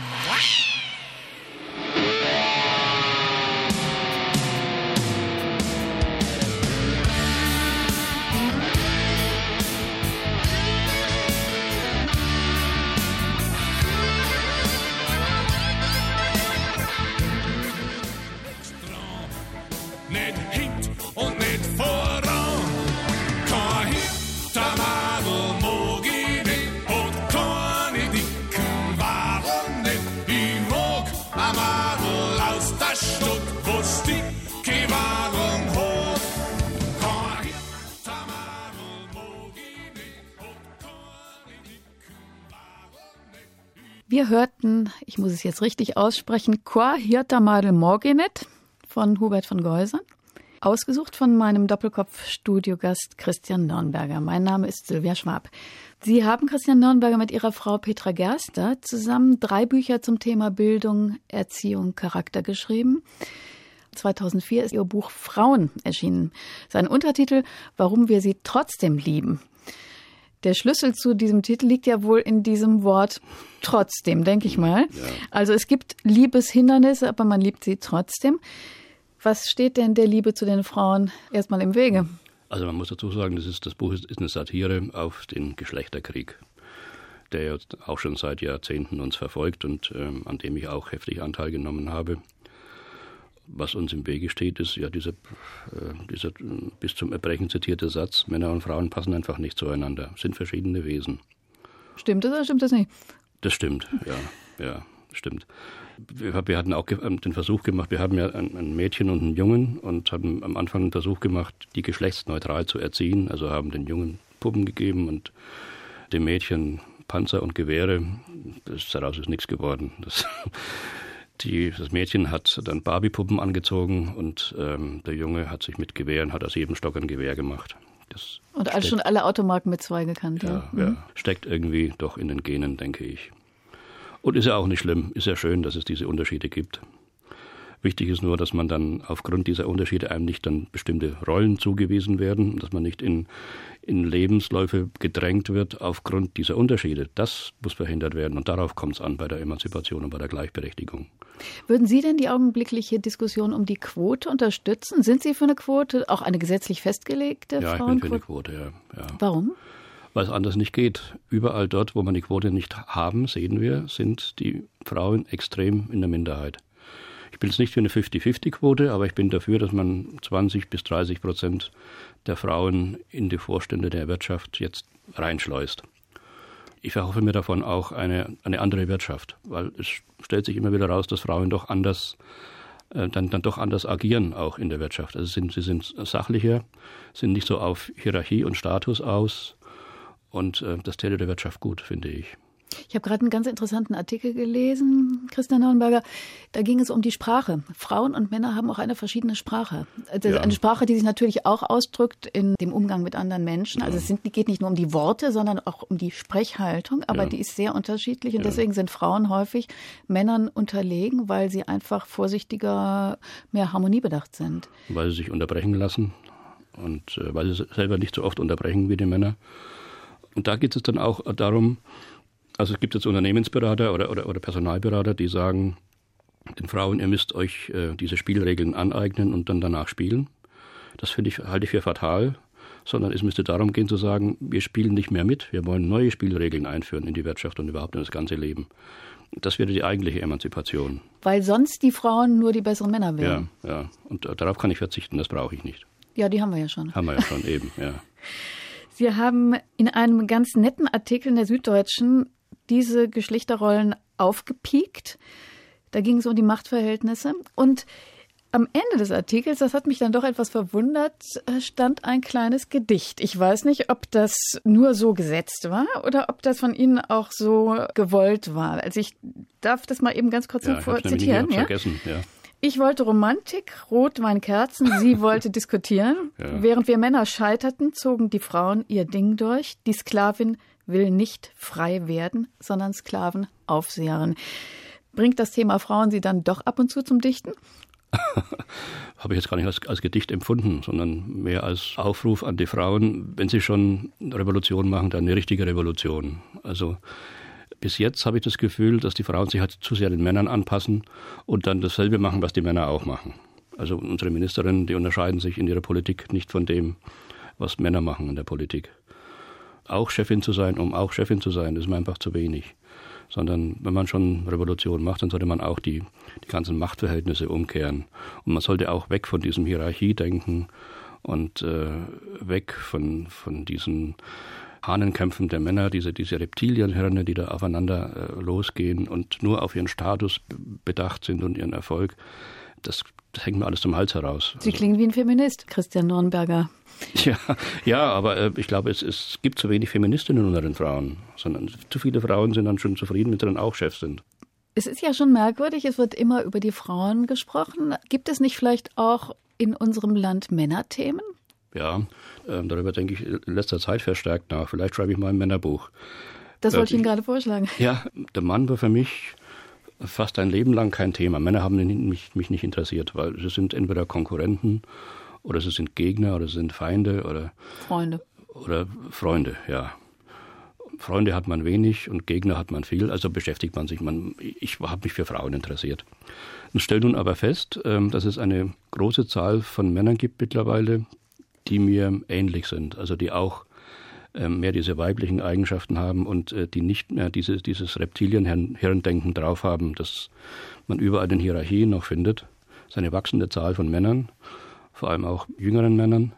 F: Nicht hint und nicht voran. Kein Hintermadel mag ich nicht und keine dicken Waren nicht. Ich mag ein Madel aus der Stadt, wo's dicke Waren hat. Kein Hintermadel mag ich nicht und keine dicken Waren nicht.
C: Wir hörten, ich muss es jetzt richtig aussprechen, Kor Hirtamadl Moginet von Hubert von Geusern. Ausgesucht von meinem Doppelkopf-Studiogast Christian Nürnberger. Mein Name ist Sylvia Schwab. Sie haben, Christian Nürnberger, mit Ihrer Frau Petra Gerster zusammen 3 Bücher zum Thema Bildung, Erziehung, Charakter geschrieben. 2004 ist Ihr Buch Frauen erschienen. Sein Untertitel, Warum wir sie trotzdem lieben. Der Schlüssel zu diesem Titel liegt ja wohl in diesem Wort trotzdem, denke ich mal. Ja. Also es gibt Liebeshindernisse, aber man liebt sie trotzdem. Was steht denn der Liebe zu den Frauen erstmal im Wege?
D: Also man muss dazu sagen, das Buch ist eine Satire auf den Geschlechterkrieg, der ja auch schon seit Jahrzehnten uns verfolgt und an dem ich auch heftig Anteil genommen habe. Was uns im Wege steht, ist ja dieser bis zum Erbrechen zitierte Satz, Männer und Frauen passen einfach nicht zueinander, sind verschiedene Wesen.
C: Stimmt das oder stimmt das nicht?
D: Das stimmt, ja, stimmt. Wir hatten auch den Versuch gemacht, wir haben ja ein Mädchen und einen Jungen und haben am Anfang einen Versuch gemacht, die geschlechtsneutral zu erziehen, also haben den Jungen Puppen gegeben und dem Mädchen Panzer und Gewehre. Daraus ist nichts geworden. Das Mädchen hat dann Barbie-Puppen angezogen und der Junge hat sich mit Gewehren, hat aus jedem Stock ein Gewehr gemacht.
C: Und schon alle Automarken mit 2 gekannt.
D: Ja, steckt irgendwie doch in den Genen, denke ich. Und ist ja auch nicht schlimm, ist ja schön, dass es diese Unterschiede gibt. Wichtig ist nur, dass man dann aufgrund dieser Unterschiede einem nicht dann bestimmte Rollen zugewiesen werden, dass man nicht in Lebensläufe gedrängt wird aufgrund dieser Unterschiede. Das muss verhindert werden und darauf kommt es an bei der Emanzipation und bei der Gleichberechtigung. Würden Sie denn die augenblickliche Diskussion um die Quote unterstützen? Sind Sie für eine Quote, auch eine gesetzlich festgelegte Frauenquote? Ja, ich bin für eine Quote, ja. Warum? Weil es anders nicht geht. Überall dort, wo man die Quote nicht haben, sehen wir, sind die Frauen extrem in der Minderheit. Ich bin jetzt nicht für eine 50-50-Quote, aber ich bin dafür, dass man 20-30% der Frauen in die Vorstände der Wirtschaft jetzt reinschleust. Ich erhoffe mir davon auch eine andere Wirtschaft, weil es stellt sich immer wieder raus, dass Frauen doch anders dann doch anders agieren, auch in der Wirtschaft. Also sie sind sachlicher, sind nicht so auf Hierarchie und Status aus und das täte der Wirtschaft gut, finde ich. Ich habe gerade einen ganz interessanten Artikel gelesen, Christian Nornberger. Da ging es um die Sprache. Frauen und Männer haben auch eine verschiedene Sprache. Also eine Sprache, die sich natürlich auch ausdrückt in dem Umgang mit anderen Menschen. Also es geht nicht nur um die Worte, sondern auch um die Sprechhaltung. Aber die ist sehr unterschiedlich. Und deswegen sind Frauen häufig Männern unterlegen, weil sie einfach vorsichtiger, mehr harmoniebedacht sind. Weil sie sich unterbrechen lassen und weil sie selber nicht so oft unterbrechen wie die Männer. Und da geht es dann auch darum, also es gibt jetzt Unternehmensberater oder Personalberater, die sagen, den Frauen, ihr müsst euch diese Spielregeln aneignen und dann danach spielen. Das halte ich für fatal, sondern es müsste darum gehen zu sagen, wir spielen nicht mehr mit, wir wollen neue Spielregeln einführen in die Wirtschaft und überhaupt in das ganze Leben. Das wäre die eigentliche Emanzipation. Weil sonst die Frauen nur die besseren Männer wären. Ja. Und darauf kann ich verzichten, das brauche ich nicht. Ja, die haben wir ja schon. Eben, ja. Sie haben in einem ganz netten Artikel in der Süddeutschen diese Geschlechterrollen aufgepiekt. Da ging es um die Machtverhältnisse. Und am Ende des Artikels, das hat mich dann doch etwas verwundert, stand ein kleines Gedicht. Ich weiß nicht, ob das nur so gesetzt war oder ob das von Ihnen auch so gewollt war. Also ich darf das mal eben ganz kurz zitieren. Vergessen, ja. Ich wollte Romantik, Rotwein, Kerzen, sie wollte diskutieren. Ja. Während wir Männer scheiterten, zogen die Frauen ihr Ding durch. Die Sklavin will nicht frei werden, sondern Sklavenaufseherin. Bringt das Thema Frauen Sie dann doch ab und zu zum Dichten? Habe ich jetzt gar nicht als Gedicht empfunden, sondern mehr als Aufruf an die Frauen, wenn sie schon Revolution machen, dann eine richtige Revolution. Also bis jetzt habe ich das Gefühl, dass die Frauen sich halt zu sehr den Männern anpassen und dann dasselbe machen, was die Männer auch machen. Also unsere Ministerinnen, die unterscheiden sich in ihrer Politik nicht von dem, was Männer machen in der Politik. Auch Chefin zu sein, um auch Chefin zu sein, ist mir einfach zu wenig. Sondern wenn man schon Revolution macht, dann sollte man auch die ganzen Machtverhältnisse umkehren. Und man sollte auch weg von diesem Hierarchiedenken und weg von diesen Hahnenkämpfen der Männer, diese Reptilienhirne, die da aufeinander losgehen und nur auf ihren Status bedacht sind und ihren Erfolg. Das hängt mir alles zum Hals heraus. Sie klingen wie ein Feminist, Christian Nornberger. Ja, aber ich glaube, es gibt zu wenig Feministinnen unter den Frauen, sondern zu viele Frauen sind dann schon zufrieden, wenn sie dann auch Chef sind. Es ist ja schon merkwürdig, es wird immer über die Frauen gesprochen. Gibt es nicht vielleicht auch in unserem Land Männerthemen? Ja, darüber denke ich in letzter Zeit verstärkt nach. Vielleicht schreibe ich mal ein Männerbuch. Das wollte ich Ihnen gerade vorschlagen. Ja, der Mann war für mich fast ein Leben lang kein Thema. Männer haben mich nicht interessiert, weil sie sind entweder Konkurrenten oder sie sind Gegner oder sie sind Feinde oder Freunde. Oder Freunde, ja. Freunde hat man wenig und Gegner hat man viel, also beschäftigt man sich. Ich habe mich für Frauen interessiert. Und stelle nun aber fest, dass es eine große Zahl von Männern gibt mittlerweile, die mir ähnlich sind, also die auch mehr diese weiblichen Eigenschaften haben und die nicht mehr dieses Reptilienhirndenken drauf haben, das man überall in Hierarchien noch findet. Es ist eine wachsende Zahl von Männern, vor allem auch jüngeren Männern.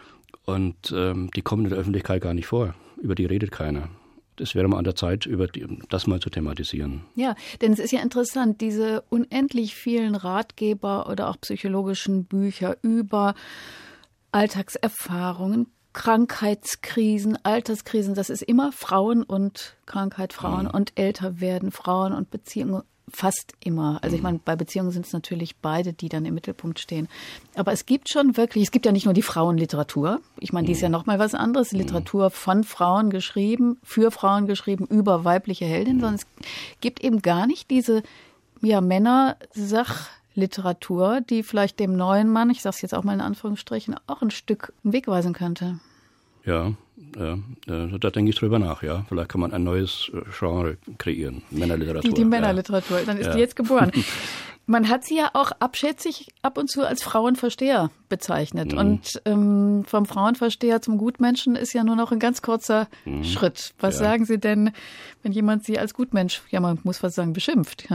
D: Und die kommen in der Öffentlichkeit gar nicht vor. Über die redet keiner. Es wäre mal an der Zeit, das mal zu thematisieren. Ja, denn es ist ja interessant, diese unendlich vielen Ratgeber oder auch psychologischen Bücher über Alltagserfahrungen.
C: Krankheitskrisen, Alterskrisen, das ist immer Frauen und Krankheit, Frauen und älter werden, Frauen und Beziehungen, fast immer. Also ich meine, bei Beziehungen sind es natürlich beide, die dann im Mittelpunkt stehen. Aber es gibt schon wirklich, es gibt ja nicht nur die Frauenliteratur. Ich meine, die ist ja nochmal was anderes. Literatur von Frauen geschrieben, für Frauen geschrieben, über weibliche Heldinnen, sondern es gibt eben gar nicht diese Männer-Sachliteratur, die vielleicht dem neuen Mann, ich sage es jetzt auch mal in Anführungsstrichen, auch ein Stück einen Weg weisen könnte.
D: Ja, da denke ich drüber nach, ja. Vielleicht kann man ein neues Genre kreieren, Männerliteratur.
C: Die Männerliteratur, dann ist die jetzt geboren. Man hat sie ja auch abschätzig ab und zu als Frauenversteher bezeichnet. Und vom Frauenversteher zum Gutmenschen ist ja nur noch ein ganz kurzer Schritt. Was sagen Sie denn, wenn jemand Sie als Gutmensch, ja man muss fast sagen, beschimpft?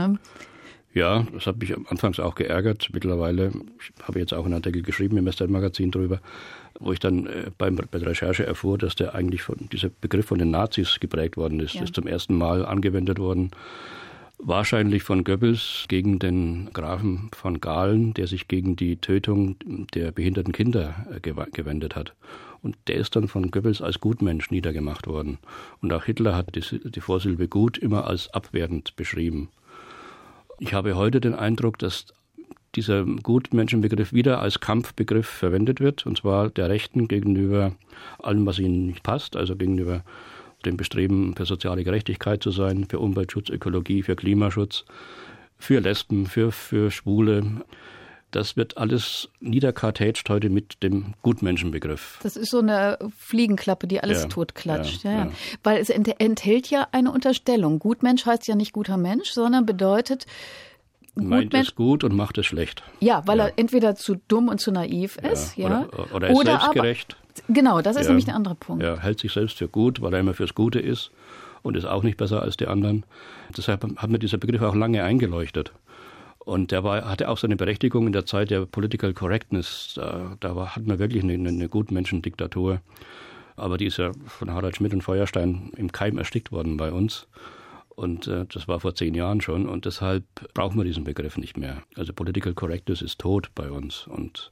D: Ja, das hat mich anfangs auch geärgert. Mittlerweile, ich habe jetzt auch einen Artikel geschrieben im SZ-Magazin drüber, wo ich dann bei der Recherche erfuhr, dass dieser Begriff von den Nazis geprägt worden ist. Das ist zum ersten Mal angewendet worden, wahrscheinlich von Goebbels gegen den Grafen von Galen, der sich gegen die Tötung der behinderten Kinder gewendet hat. Und der ist dann von Goebbels als Gutmensch niedergemacht worden. Und auch Hitler hat die Vorsilbe Gut immer als abwertend beschrieben. Ich habe heute den Eindruck, dass dieser Gutmenschenbegriff wieder als Kampfbegriff verwendet wird, und zwar der Rechten gegenüber allem, was ihnen nicht passt, also gegenüber dem Bestreben, für soziale Gerechtigkeit zu sein, für Umweltschutz, Ökologie, für Klimaschutz, für Lesben, für Schwule. Das wird alles niederkartätscht heute mit dem Gutmenschenbegriff.
C: Das ist so eine Fliegenklappe, die alles totklatscht. Ja. Weil es enthält ja eine Unterstellung. Gutmensch heißt ja nicht guter Mensch, sondern bedeutet,
D: meint es gut und macht es schlecht.
C: Ja, weil er entweder zu dumm und zu naiv ist. Ja.
D: Oder ist selbstgerecht.
C: Aber, genau, das ist nämlich der andere Punkt.
D: Er hält sich selbst für gut, weil er immer fürs Gute ist und ist auch nicht besser als die anderen. Deshalb hat mir dieser Begriff auch lange eingeleuchtet. Und der hatte auch seine Berechtigung in der Zeit der Political Correctness. Da hatten wir wirklich eine Gutmenschendiktatur. Aber die ist ja von Harald Schmidt und Feuerstein im Keim erstickt worden bei uns. Und das war vor 10 Jahren schon. Und deshalb brauchen wir diesen Begriff nicht mehr. Also Political Correctness ist tot bei uns. Und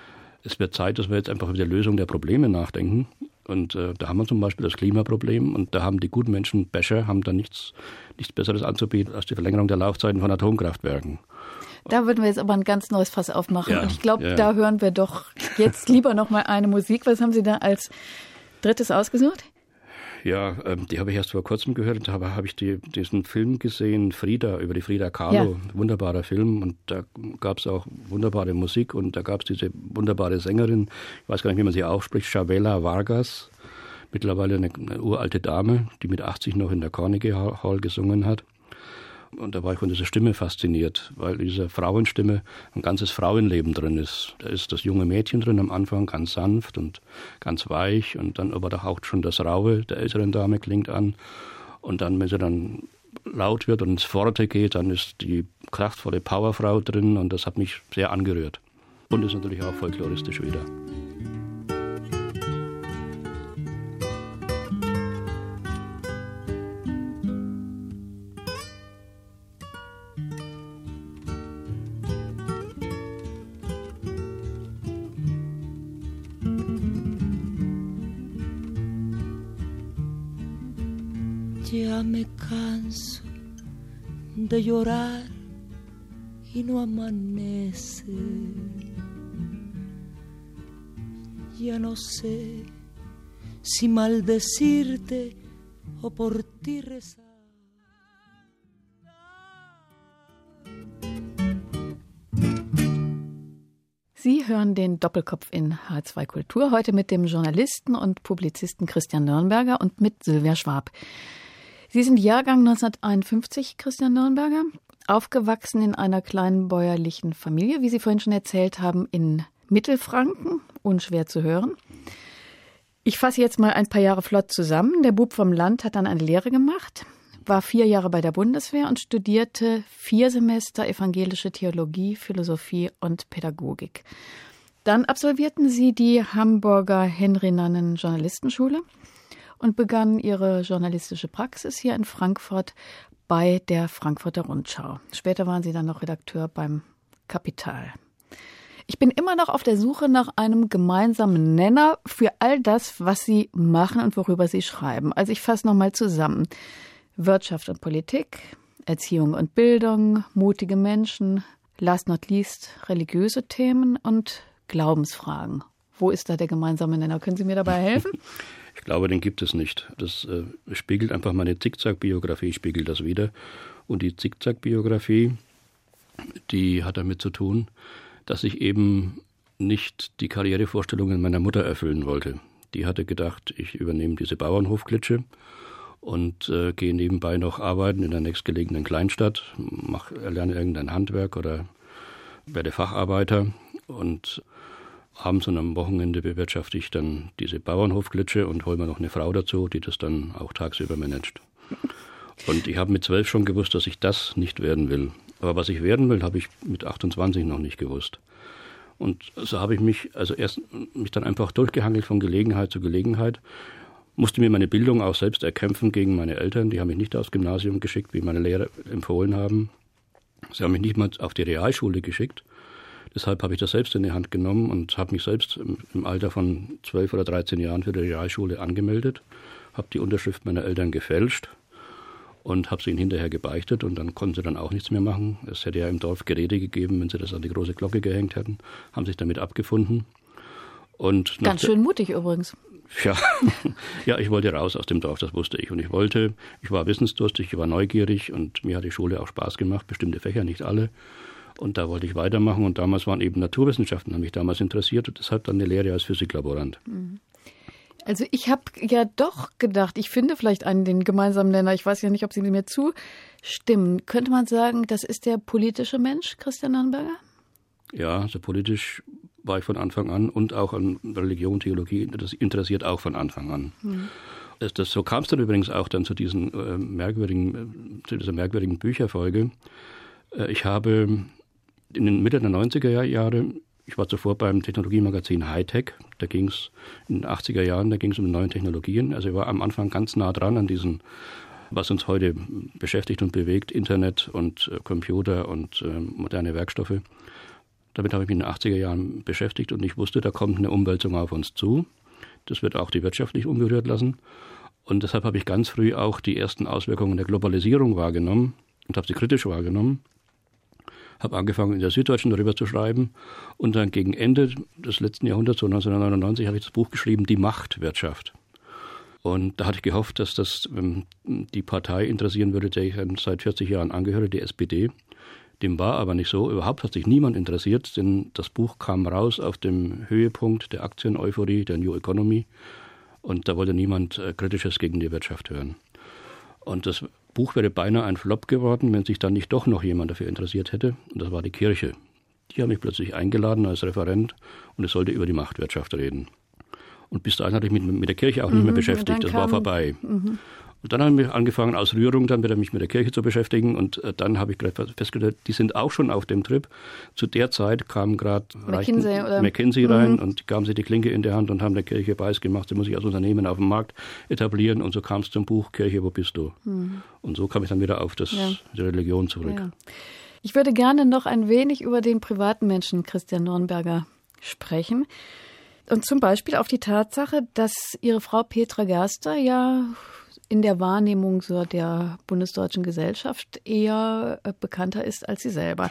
D: es wird Zeit, dass wir jetzt einfach über die Lösung der Probleme nachdenken. Und da haben wir zum Beispiel das Klimaproblem. Und da haben die Gutmenschen-Bäscher dann nichts Besseres anzubieten als die Verlängerung der Laufzeiten von Atomkraftwerken.
C: Da würden wir jetzt aber ein ganz neues Fass aufmachen. Und ich glaube, da hören wir doch jetzt lieber noch mal eine Musik. Was haben Sie da als drittes ausgesucht?
D: Ja, die habe ich erst vor kurzem gehört. Da habe ich diesen Film gesehen, Frida, über die Frida Kahlo. Ja. Wunderbarer Film. Und da gab es auch wunderbare Musik. Und da gab es diese wunderbare Sängerin, ich weiß gar nicht, wie man sie ausspricht, Chavela Vargas. Mittlerweile eine uralte Dame, die mit 80 noch in der Carnegie Hall gesungen hat. Und da war ich von dieser Stimme fasziniert, weil in dieser Frauenstimme ein ganzes Frauenleben drin ist. Da ist das junge Mädchen drin am Anfang, ganz sanft und ganz weich, und dann aber doch auch schon das Raue der älteren Dame klingt an. Und dann, wenn sie dann laut wird und ins Forte geht, dann ist die kraftvolle Powerfrau drin, und das hat mich sehr angerührt. Und ist natürlich auch folkloristisch wieder.
G: Ya me canso de llorar y no amanece. Ya no sé si maldecirte o por ti rezar.
C: Sie hören den Doppelkopf in H2 Kultur, heute mit dem Journalisten und Publizisten Christian Nürnberger und mit Sylvia Schwab. Sie sind Jahrgang 1951, Christian Nürnberger, aufgewachsen in einer kleinen bäuerlichen Familie, wie Sie vorhin schon erzählt haben, in Mittelfranken, unschwer zu hören. Ich fasse jetzt mal ein paar Jahre flott zusammen. Der Bub vom Land hat dann eine Lehre gemacht, war 4 Jahre bei der Bundeswehr und studierte 4 Semester evangelische Theologie, Philosophie und Pädagogik. Dann absolvierten sie die Hamburger Henry-Nannen Journalistenschule und begannen ihre journalistische Praxis hier in Frankfurt bei der Frankfurter Rundschau. Später waren sie dann noch Redakteur beim Kapital. Ich bin immer noch auf der Suche nach einem gemeinsamen Nenner für all das, was Sie machen und worüber Sie schreiben. Also ich fasse nochmal zusammen. Wirtschaft und Politik, Erziehung und Bildung, mutige Menschen, last not least religiöse Themen und Glaubensfragen. Wo ist da der gemeinsame Nenner? Können Sie mir dabei helfen?
D: Ich glaube, den gibt es nicht. Das spiegelt einfach meine Zickzack-Biografie, spiegelt das wider. Und die Zickzack-Biografie, die hat damit zu tun, dass ich eben nicht die Karrierevorstellungen meiner Mutter erfüllen wollte. Die hatte gedacht, ich übernehme diese Bauernhofklitsche und gehe nebenbei noch arbeiten in der nächstgelegenen Kleinstadt, lerne irgendein Handwerk oder werde Facharbeiter und abends und am Wochenende bewirtschafte ich dann diese Bauernhofklitsche und hole mir noch eine Frau dazu, die das dann auch tagsüber managt. Und ich habe mit 12 schon gewusst, dass ich das nicht werden will. Aber was ich werden will, habe ich mit 28 noch nicht gewusst. Und so habe ich mich dann einfach durchgehangelt von Gelegenheit zu Gelegenheit, musste mir meine Bildung auch selbst erkämpfen gegen meine Eltern. Die haben mich nicht aufs Gymnasium geschickt, wie meine Lehrer empfohlen haben. Sie haben mich nicht mal auf die Realschule geschickt. Deshalb habe ich das selbst in die Hand genommen und habe mich selbst im Alter von 12 oder 13 Jahren für die Realschule angemeldet, habe die Unterschrift meiner Eltern gefälscht und habe sie ihnen hinterher gebeichtet und dann konnten sie dann auch nichts mehr machen. Es hätte ja im Dorf Gerede gegeben, wenn sie das an die große Glocke gehängt hätten, haben sich damit abgefunden. Und
C: ganz schön mutig übrigens.
D: Ja, ich wollte raus aus dem Dorf, das wusste ich. Und ich war wissensdurstig, ich war neugierig und mir hat die Schule auch Spaß gemacht, bestimmte Fächer, nicht alle. Und da wollte ich weitermachen und damals waren eben Naturwissenschaften, haben mich damals interessiert und deshalb dann eine Lehre als Physiklaborant.
C: Also ich habe ja doch gedacht, ich finde vielleicht den gemeinsamen Nenner, ich weiß ja nicht, ob Sie mir zustimmen. Könnte man sagen, das ist der politische Mensch, Christian Nürnberger?
D: Ja, also politisch war ich von Anfang an und auch an Religion, Theologie, das interessiert auch von Anfang an. So kam es dann übrigens auch dann zu dieser merkwürdigen Bücherfolge. Ich habe in den Mitte der 90er Jahre, ich war zuvor beim Technologiemagazin Hightech, da ging es in den 80er Jahren, da ging es um neue Technologien. Also ich war am Anfang ganz nah dran an diesen, was uns heute beschäftigt und bewegt, Internet und Computer und moderne Werkstoffe. Damit habe ich mich in den 80er Jahren beschäftigt und ich wusste, da kommt eine Umwälzung auf uns zu. Das wird auch die Wirtschaft nicht unberührt lassen. Und deshalb habe ich ganz früh auch die ersten Auswirkungen der Globalisierung wahrgenommen und habe sie kritisch wahrgenommen. Habe angefangen, in der Süddeutschen darüber zu schreiben und dann gegen Ende des letzten Jahrhunderts, so 1999, habe ich das Buch geschrieben, Die Machtwirtschaft. Und da hatte ich gehofft, dass das die Partei interessieren würde, der ich seit 40 Jahren angehöre, die SPD. Dem war aber nicht so. Überhaupt hat sich niemand interessiert, denn das Buch kam raus auf dem Höhepunkt der Aktien-Euphorie, der New Economy. Und da wollte niemand Kritisches gegen die Wirtschaft hören. Und das Buch wäre beinahe ein Flop geworden, wenn sich dann nicht doch noch jemand dafür interessiert hätte. Und das war die Kirche. Die haben mich plötzlich eingeladen als Referent und es sollte über die Machtwirtschaft reden. Und bis dahin hatte ich mich mit der Kirche auch nicht mehr beschäftigt. Das war vorbei. Und dann haben wir angefangen, aus Rührung dann wieder mich mit der Kirche zu beschäftigen. Und dann habe ich gerade festgestellt, die sind auch schon auf dem Trip. Zu der Zeit kam gerade McKinsey rein und gaben sie die Klinke in der Hand und haben der Kirche weiß gemacht, sie muss sich als Unternehmen auf dem Markt etablieren. Und so kam es zum Buch Kirche, wo bist du? Und so kam ich dann wieder auf die Religion zurück. Ja.
C: Ich würde gerne noch ein wenig über den privaten Menschen Christian Nürnberger sprechen. Und zum Beispiel auf die Tatsache, dass Ihre Frau Petra Gerster ja in der Wahrnehmung so der bundesdeutschen Gesellschaft eher bekannter ist als Sie selber.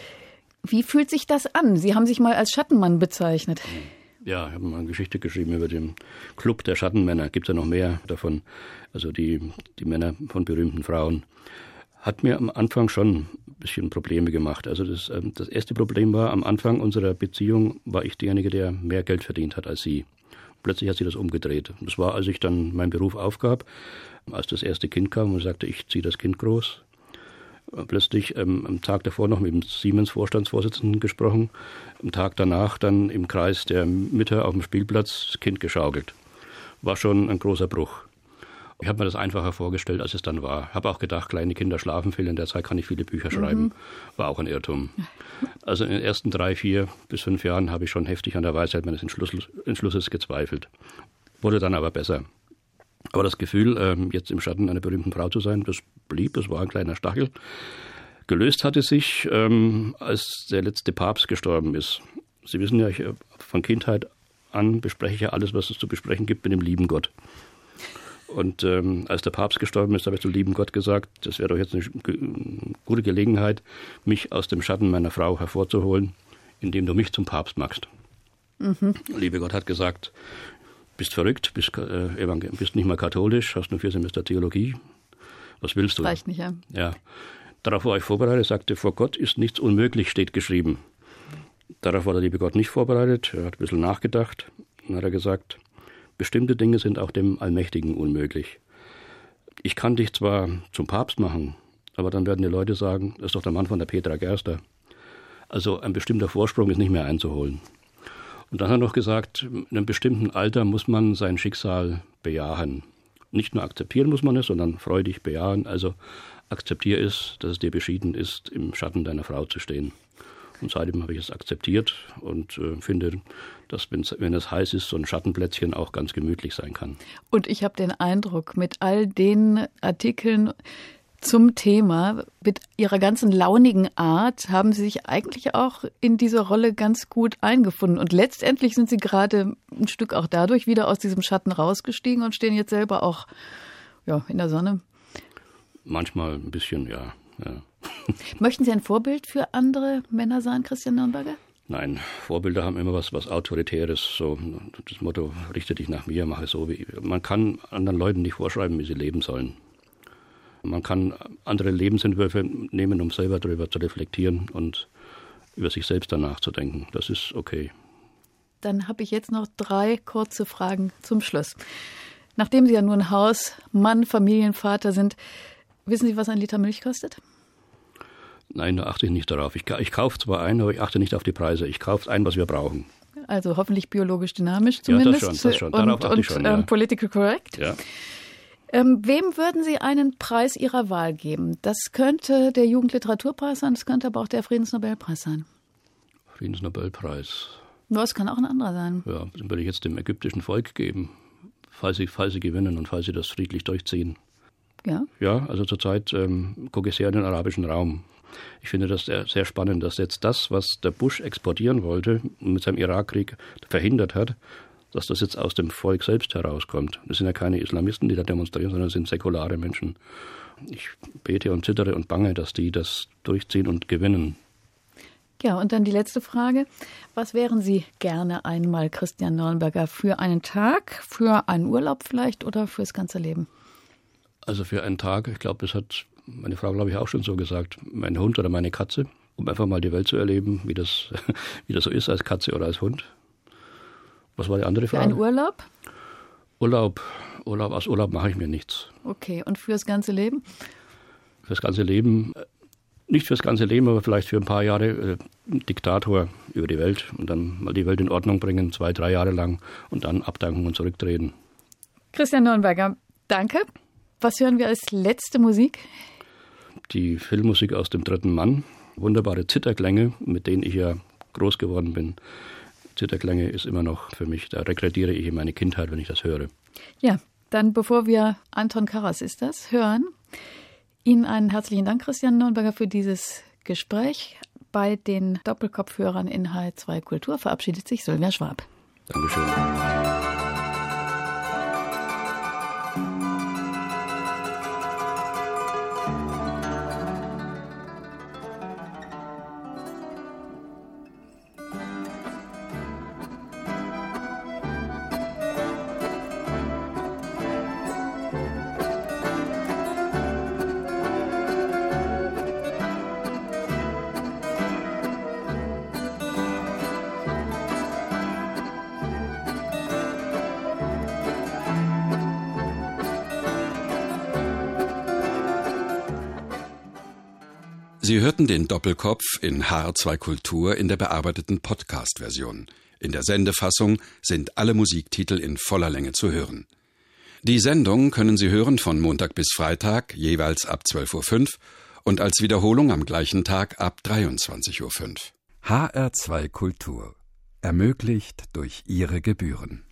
C: Wie fühlt sich das an? Sie haben sich mal als Schattenmann bezeichnet.
D: Ja, ich habe mal eine Geschichte geschrieben über den Club der Schattenmänner. Gibt es ja noch mehr davon, also die Männer von berühmten Frauen. Hat mir am Anfang schon ein bisschen Probleme gemacht. Also das erste Problem war, am Anfang unserer Beziehung war ich derjenige, der mehr Geld verdient hat als sie. Plötzlich hat sie das umgedreht. Das war, als ich dann meinen Beruf aufgab, als das erste Kind kam und sagte, ich ziehe das Kind groß. Plötzlich am Tag davor noch mit dem Siemens-Vorstandsvorsitzenden gesprochen, am Tag danach dann im Kreis der Mütter auf dem Spielplatz das Kind geschaukelt. War schon ein großer Bruch. Ich habe mir das einfacher vorgestellt, als es dann war. Habe auch gedacht, kleine Kinder schlafen viel, in der Zeit kann ich viele Bücher schreiben. War auch ein Irrtum. Also in den ersten 3, 4 bis 5 Jahren habe ich schon heftig an der Weisheit meines Entschlusses gezweifelt. Wurde dann aber besser. Aber das Gefühl, jetzt im Schatten einer berühmten Frau zu sein, das blieb, es war ein kleiner Stachel. Gelöst hatte sich, als der letzte Papst gestorben ist. Sie wissen ja, ich von Kindheit an bespreche ich ja alles, was es zu besprechen gibt, mit dem lieben Gott. Und als der Papst gestorben ist, habe ich zum lieben Gott gesagt, das wäre doch jetzt eine gute Gelegenheit, mich aus dem Schatten meiner Frau hervorzuholen, indem du mich zum Papst machst. Mhm. Liebe Gott hat gesagt, bist verrückt, bist nicht mal katholisch, hast nur 4 Semester Theologie. Was willst du?
C: Reicht nicht, ja.
D: Ja. Darauf war ich vorbereitet, sagte, vor Gott ist nichts unmöglich, steht geschrieben. Darauf war der liebe Gott nicht vorbereitet, er hat ein bisschen nachgedacht. Dann hat er gesagt, bestimmte Dinge sind auch dem Allmächtigen unmöglich. Ich kann dich zwar zum Papst machen, aber dann werden die Leute sagen, das ist doch der Mann von der Petra Gerster. Also ein bestimmter Vorsprung ist nicht mehr einzuholen. Und dann hat er noch gesagt, in einem bestimmten Alter muss man sein Schicksal bejahen. Nicht nur akzeptieren muss man es, sondern freudig bejahen. Also akzeptiere es, dass es dir beschieden ist, im Schatten deiner Frau zu stehen. Und seitdem habe ich es akzeptiert und finde, dass, wenn es heiß ist, so ein Schattenplätzchen auch ganz gemütlich sein kann.
C: Und ich habe den Eindruck, mit all den Artikeln zum Thema, mit Ihrer ganzen launigen Art, haben Sie sich eigentlich auch in diese Rolle ganz gut eingefunden. Und letztendlich sind Sie gerade ein Stück auch dadurch wieder aus diesem Schatten rausgestiegen und stehen jetzt selber auch in der Sonne.
D: Manchmal ein bisschen, ja.
C: Möchten Sie ein Vorbild für andere Männer sein, Christian Nürnberger?
D: Nein, Vorbilder haben immer was Autoritäres. So das Motto, richte dich nach mir, mache so wie. Man kann anderen Leuten nicht vorschreiben, wie sie leben sollen. Man kann andere Lebensentwürfe nehmen, um selber darüber zu reflektieren und über sich selbst danach zu denken. Das ist okay.
C: Dann habe ich jetzt noch 3 kurze Fragen zum Schluss. Nachdem Sie ja nun Hausmann, Familienvater sind, wissen Sie, was ein Liter Milch kostet?
D: Nein, da achte ich nicht darauf. Ich kaufe zwar ein, aber ich achte nicht auf die Preise. Ich kaufe ein, was wir brauchen.
C: Also hoffentlich biologisch dynamisch zumindest.
D: Ja, das schon. Darauf achte ich schon, ja.
C: Political correct.
D: Ja.
C: Wem würden Sie einen Preis Ihrer Wahl geben? Das könnte der Jugendliteraturpreis sein, das könnte aber auch der Friedensnobelpreis sein.
D: Friedensnobelpreis.
C: Ja, es kann auch ein anderer sein.
D: Ja, den würde ich jetzt dem ägyptischen Volk geben, falls sie gewinnen und falls sie das friedlich durchziehen.
C: Ja? Ja,
D: also zurzeit gucke ich sehr in den arabischen Raum. Ich finde das sehr, sehr spannend, dass jetzt das, was der Bush exportieren wollte und mit seinem Irakkrieg verhindert hat, dass das jetzt aus dem Volk selbst herauskommt. Das sind ja keine Islamisten, die da demonstrieren, sondern das sind säkulare Menschen. Ich bete und zittere und bange, dass die das durchziehen und gewinnen.
C: Ja, und dann die letzte Frage. Was wären Sie gerne einmal, Christian Nürnberger, für einen Tag, für einen Urlaub vielleicht oder fürs ganze Leben?
D: Also für einen Tag, ich glaube, das hat meine Frau, glaube ich, auch schon so gesagt, mein Hund oder meine Katze, um einfach mal die Welt zu erleben, wie das so ist als Katze oder als Hund. Was war die andere Frage?
C: Für einen Urlaub?
D: Aus Urlaub mache ich mir nichts.
C: Okay, und fürs ganze Leben?
D: Fürs ganze Leben, nicht fürs ganze Leben, aber vielleicht für ein paar Jahre Diktator über die Welt und dann mal die Welt in Ordnung bringen, 2-3 Jahre lang und dann abdanken und zurücktreten.
C: Christian Nürnberger, danke. Was hören wir als letzte Musik?
D: Die Filmmusik aus dem Dritten Mann. Wunderbare Zitterklänge, mit denen ich ja groß geworden bin. Zitterklänge ist immer noch für mich, da regrediere ich in meine Kindheit, wenn ich das höre. Ja, dann bevor wir Anton Karas ist das hören, Ihnen einen herzlichen Dank, Christian Nürnberger, für dieses Gespräch. Bei den Doppelkopfhörern in H2 Kultur verabschiedet sich Sylvia Schwab. Dankeschön.
A: Sie hörten den Doppelkopf in HR2 Kultur in der bearbeiteten Podcast-Version. In der Sendefassung sind alle Musiktitel in voller Länge zu hören. Die Sendung können Sie hören von Montag bis Freitag, jeweils ab 12.05 Uhr und als Wiederholung am gleichen Tag ab 23.05 Uhr. HR2 Kultur. Ermöglicht durch Ihre Gebühren.